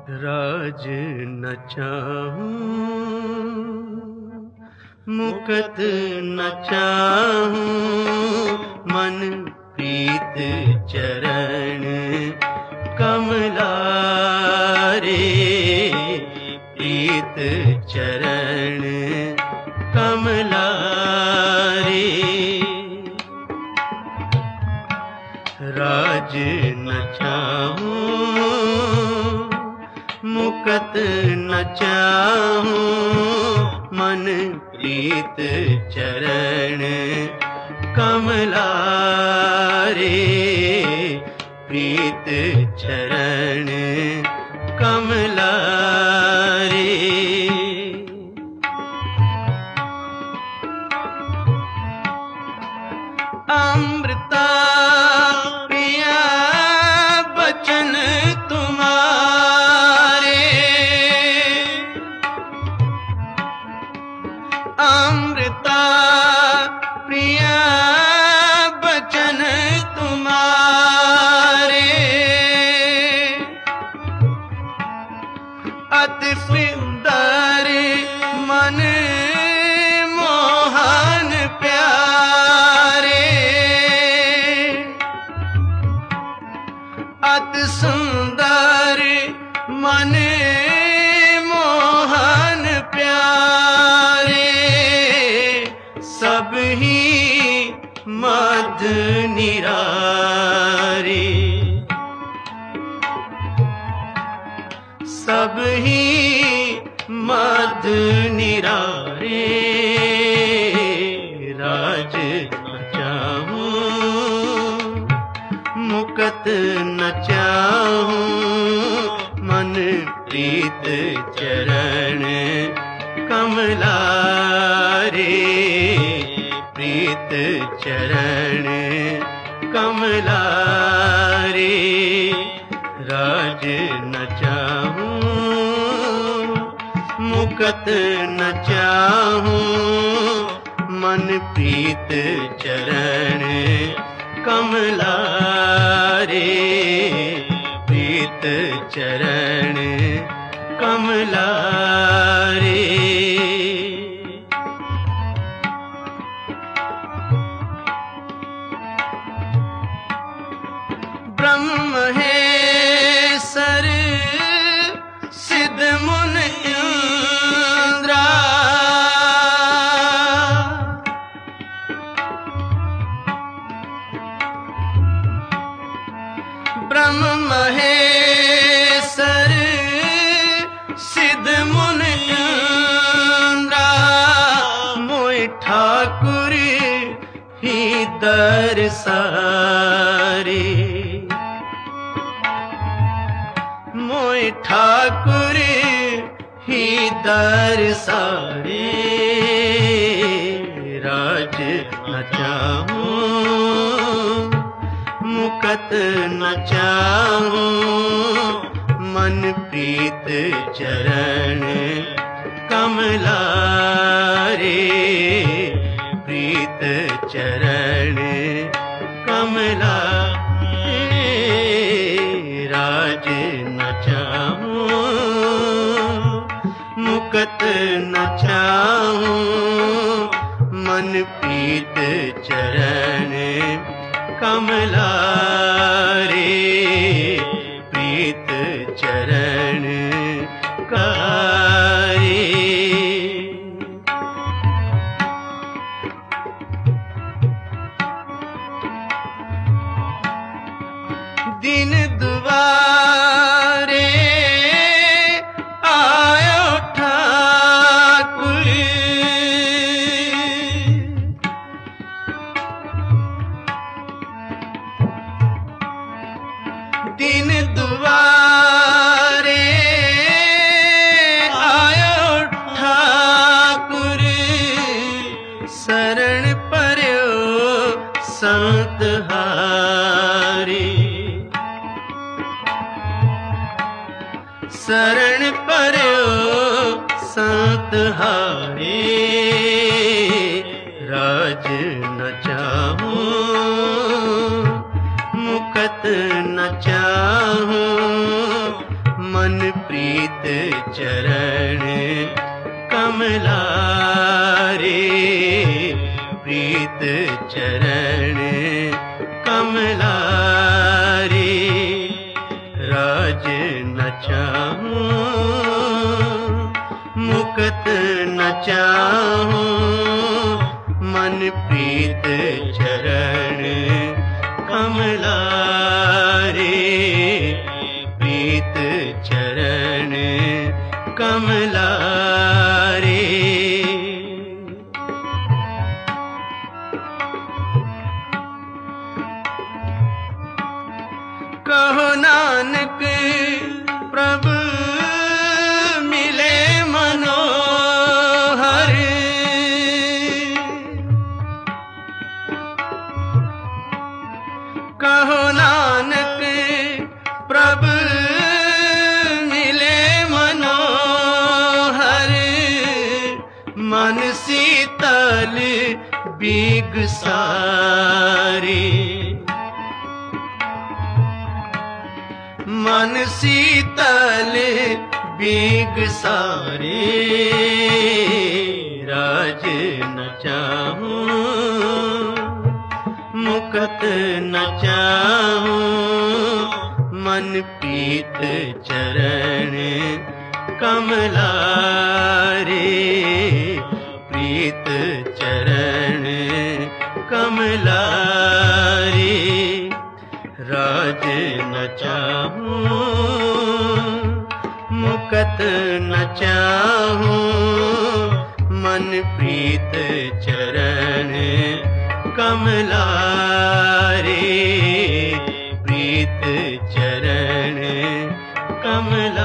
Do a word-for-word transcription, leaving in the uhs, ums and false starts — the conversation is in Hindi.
राज न चाहूं मुकत न चाहूं मन प्रीत चरण कमला रे प्रीत चरण कमला रे राज न चाहूं मुकत न चाहूं मन प्रीत चरण कमला रे प्रीत चरण कमला रे अमृता प्रिया बचन तुम्हारे अमृता प्रिया बचन तुम्हारे अति सुंदर मन मोहन प्यारे अति सुंदर मन मोहन प्यारे सब ही मध निरारे सब ही मध निरारे राज न चाहूं मुकत न चाहूं मन प्रीत चरण कमला रे प्रीत चरण कमला रे राज न चाहूं मुकत न चाहूं मन प्रीत चरण कमला रे प्रीत चरण कमला रे ब्रह्म है सर सिद्ध मुन इंद्रा ब्रह्म महेश्वर सिद्ध मुन इंद्रा मोय ठाकुर ही दरसारे मोय ठाकुर ही दरसारे राज न चाहूं मुकत न चाहूं मन प्रीत चरण कमला रे प्रीत चरण कमला रे राज न चाहूं मुकत न चाहूं मन प्रीत चरण कमला रे प्रीत चरण रे दिन दुआरे आयो ठाकुर दिन दुआरे आयो ठाकुर शरण पर्यो संत हारे शरण पर्यो संत हारे राज न चाहूं मुकत न चाहूं मन प्रिय चरण कमला रे, प्रीत चरण कमला रे। राज न चाहूं मुक्त न चाहूं, मन प्रीत चरण कमला रे, प्रीत चरण कमला रे। कहो नानक प्रभु मिले मनोहर, कहो नानक प्रभु मिले मनोहर, मन शीतल बीग सारी, मन शीतल बीग सारे। राज न चाहूं मुक्त न चाहूं, मन प्रीत चरण कमला रे, प्रीत चरण कमला रे। राज न चाहूं मुक्त न चाहूं, मन प्रीत चरण कमला रे, प्रीत चरण कमला।